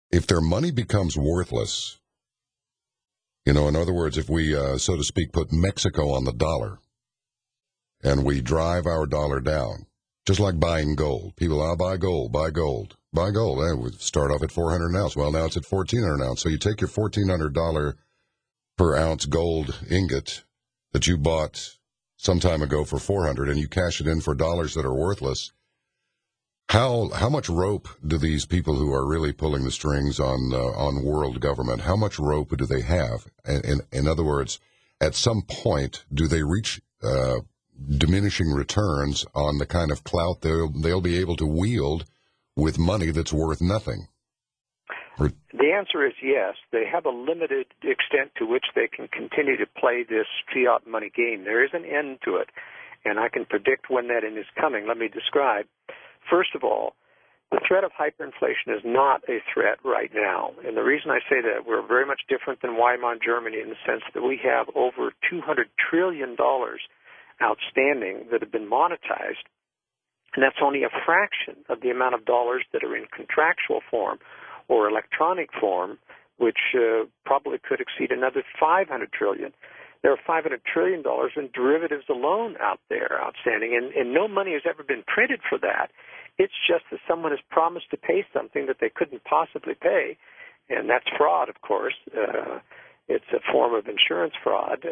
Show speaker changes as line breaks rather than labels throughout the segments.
If their money becomes worthless, in other words, if we, so to speak, put Mexico on the dollar and we drive our dollar down, just like buying gold. People, I'll buy gold, buy gold, buy gold. And we start off at 400 an ounce. Well, now it's at 1,400 an ounce. So you take your $1,400 per ounce gold ingot that you bought some time ago for 400 and you cash it in for dollars that are worthless. How much rope do these people who are really pulling the strings on world government, how much rope do they have? In other words, at some point, do they reach diminishing returns on the kind of clout they'll be able to wield with money that's worth nothing?
The answer is yes. They have a limited extent to which they can continue to play this fiat money game. There is an end to it, and I can predict when that end is coming. Let me describe. First of all, the threat of hyperinflation is not a threat right now. And the reason I say that, we're very much different than Weimar Germany in the sense that we have over $200 trillion outstanding that have been monetized, and that's only a fraction of the amount of dollars that are in contractual form or electronic form, which probably could exceed another $500 trillion. There are $500 trillion in derivatives alone out there outstanding, and no money has ever been printed for that. It's just that someone has promised to pay something that they couldn't possibly pay, and that's fraud, of course. It's a form of insurance fraud,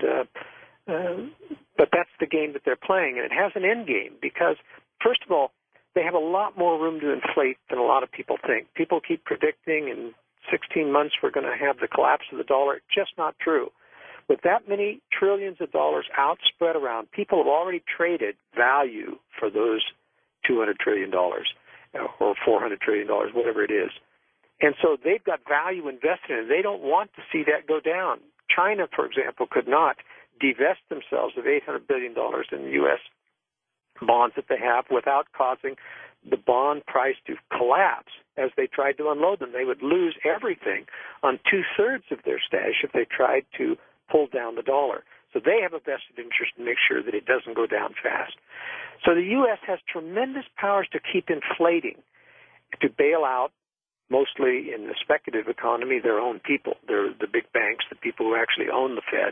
but that's the game that they're playing, and it has an end game because, first of all, they have a lot more room to inflate than a lot of people think. People keep predicting in 16 months we're going to have the collapse of the dollar. Just not true. With that many trillions of dollars outspread around, people have already traded value for those $200 trillion or $400 trillion, whatever it is. And so they've got value invested in it. They don't want to see that go down. China, for example, could not divest themselves of $800 billion in U.S. bonds that they have without causing the bond price to collapse as they tried to unload them. They would lose everything on two-thirds of their stash if they tried to pull down the dollar. So they have a vested interest to make sure that it doesn't go down fast. So the U.S. has tremendous powers to keep inflating, to bail out, mostly in the speculative economy, their own people. They're the big banks, the people who actually own the Fed.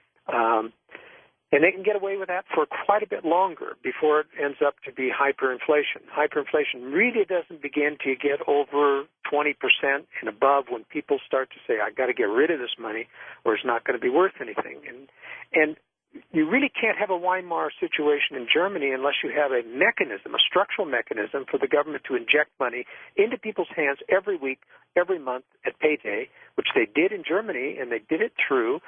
And they can get away with that for quite a bit longer before it ends up to be hyperinflation. Hyperinflation really doesn't begin to get over 20% and above when people start to say, I've got to get rid of this money or it's not going to be worth anything. And you really can't have a Weimar situation in Germany unless you have a mechanism, a structural mechanism for the government to inject money into people's hands every week, every month at payday, which they did in Germany, and they did it through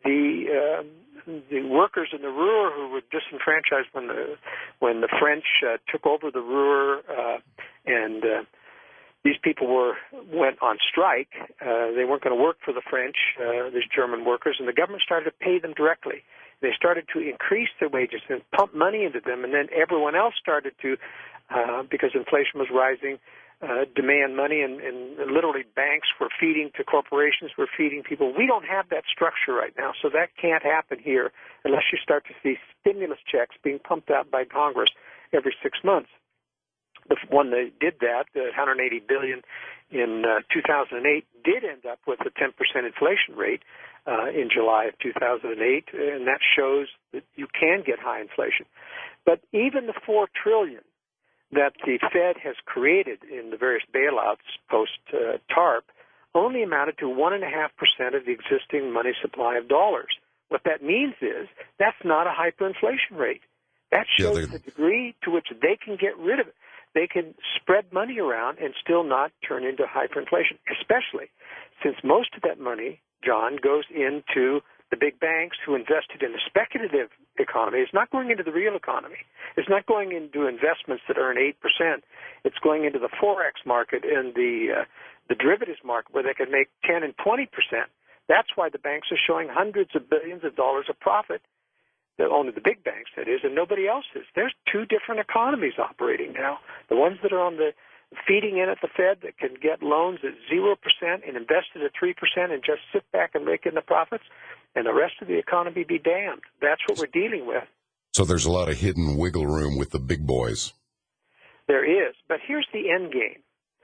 the workers in the Ruhr who were disenfranchised when the French took over the Ruhr, and these people went on strike. They weren't going to work for the French, these German workers, and the government started to pay them directly. They started to increase their wages and pump money into them, and then everyone else started to, because inflation was rising, demand money, and literally banks were feeding to corporations, were feeding people. We don't have that structure right now, so that can't happen here unless you start to see stimulus checks being pumped out by Congress every 6 months. The one that did that, the $180 billion in 2008, did end up with a 10% inflation rate in July of 2008, and that shows that you can get high inflation. But even the $4 trillion that the Fed has created in the various bailouts post-TARP only amounted to 1.5% of the existing money supply of dollars. What that means is that's not a hyperinflation rate. That shows the degree to which they can get rid of it. They can spread money around and still not turn into hyperinflation, especially since most of that money, John, goes into the big banks who invested in the speculative economy. It's not going into the real economy. It's not going into investments that earn 8%. It's going into the Forex market and the derivatives market where they can make 10 and 20%. That's why the banks are showing hundreds of billions of dollars of profit. They're only the big banks, that is, and nobody else is. There's two different economies operating now. The ones that are on the feeding in at the Fed that can get loans at 0% and invest it at 3% and just sit back and rake in the profits, and the rest of the economy be damned. That's what we're dealing with.
So there's a lot of hidden wiggle room with the big boys.
There is, but here's the end game.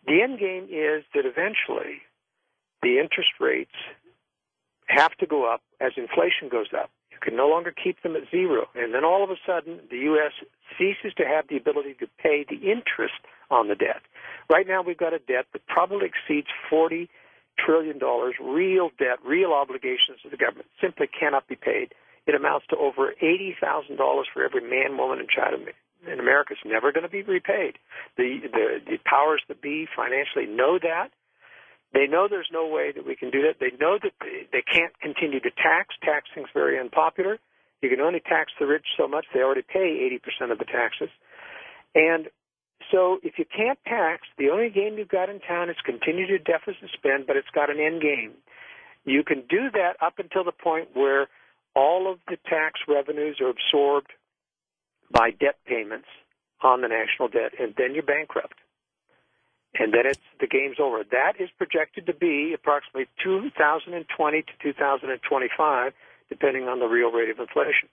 The end game is that eventually the interest rates have to go up as inflation goes up. You can no longer keep them at zero. And then all of a sudden, the U.S. ceases to have the ability to pay the interest on the debt. Right now, we've got a debt that probably exceeds $40 trillion, real debt, real obligations to the government, simply cannot be paid. It amounts to over $80,000 for every man, woman, and child in America. It's never going to be repaid. The powers that be financially know that. They know there's no way that we can do that. They know that they can't continue to tax. Taxing is very unpopular. You can only tax the rich so much. They already pay 80% of the taxes. And so if you can't tax, the only game you've got in town is continue to deficit spend, but it's got an end game. You can do that up until the point where all of the tax revenues are absorbed by debt payments on the national debt, and then you're bankrupt. And then the game's over. That is projected to be approximately 2020 to 2025, depending on the real rate of inflation.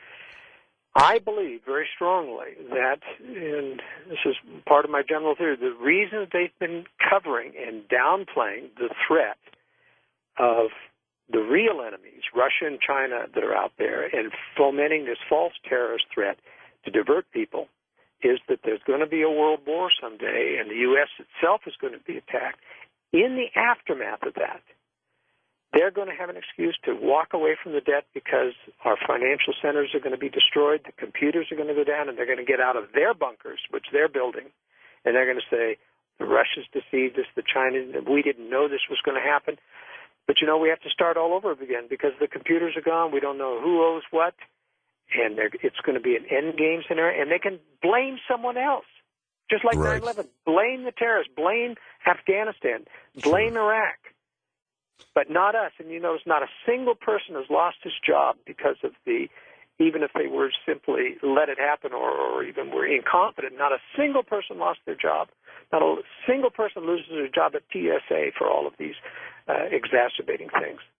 I believe very strongly that, and this is part of my general theory, the reason they've been covering and downplaying the threat of the real enemies, Russia and China, that are out there, and fomenting this false terrorist threat to divert people, is that there's going to be a world war someday, and the U.S. itself is going to be attacked. In the aftermath of that, they're going to have an excuse to walk away from the debt because our financial centers are going to be destroyed, the computers are going to go down, and they're going to get out of their bunkers, which they're building, and they're going to say, the Russians deceived us, the Chinese, we didn't know this was going to happen. But, we have to start all over again because the computers are gone. We don't know who owes what. And it's going to be an end game scenario, and they can blame someone else, just like 9/11. Blame the terrorists, blame Afghanistan, blame Iraq, but not us. And notice not a single person has lost his job because of even if they were simply let it happen or even were incompetent, not a single person lost their job. Not a single person loses their job at TSA for all of these exacerbating things.